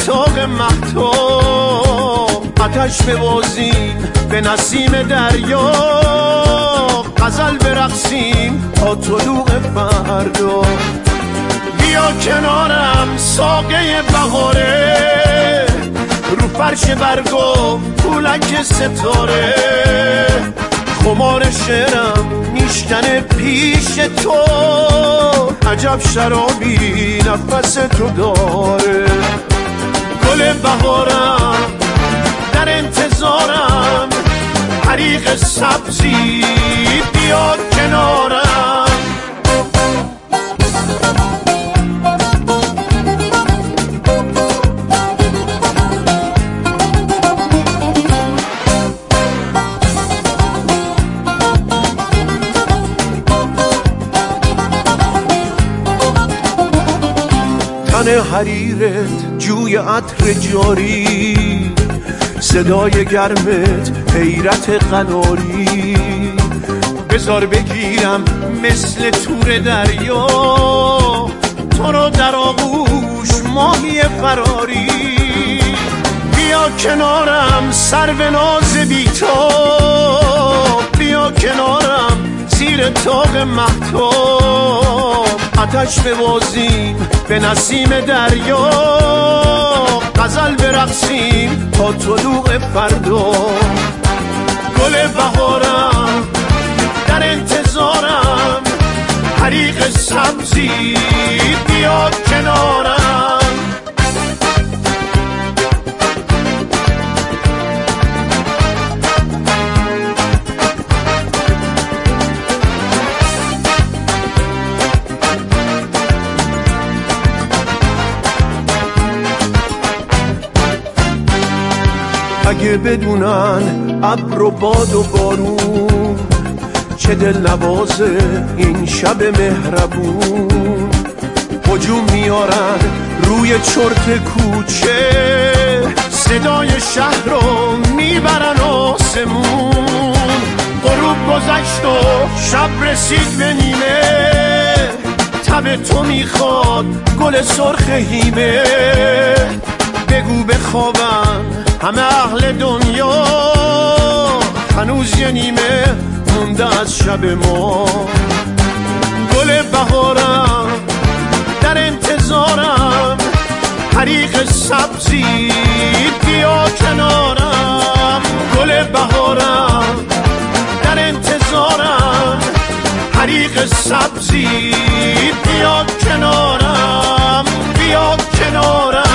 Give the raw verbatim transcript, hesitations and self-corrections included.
تاق مهتاب آتش ببازیم به نسیم دریا، غزل برقصیم تا طلوع فردا. بیا کنارم ساقه بهاره، رو فرش برگا پولک ستاره، خمار شعرم میشکنه پیش تو، عجب شرابی نفس تو داره. گل بهارم در انتظارم، حریق سبزی بیا کنارم. تن حریرت جوی عطر جاری، صدای گرمت حیرت قناری. بذار بگیرم مثل تور دریا، تو رو در آغوش ماهی فراری. بیا کنارم سرو ناز بی‌تاب، بیا کنارم زیر تاق مهتاب، آتش ببازیم به نسیم دریا، غزل برقصیم تا طلوع فردا. گل بهارم در انتظارم، حریق سبزی بیا کنارم. اگه بدونن ابر و باد و بارون، چه دل نوازه این شب مهربون. هجوم میارن روی چرت کوچه، صدای شهر رو میبرن آسمون. غروب گذشت و شب رسید به نیمه، تب تو میخواد گل سرخ هیمه. بگو بخوابن همه اهل دنیا، هنوز یه نیمه مونده از شب ما. گل بهارم در انتظارم، حریق سبزی بیا کنارم. گل بهارم در انتظارم، حریق سبزی بیا کنارم، بیا کنارم.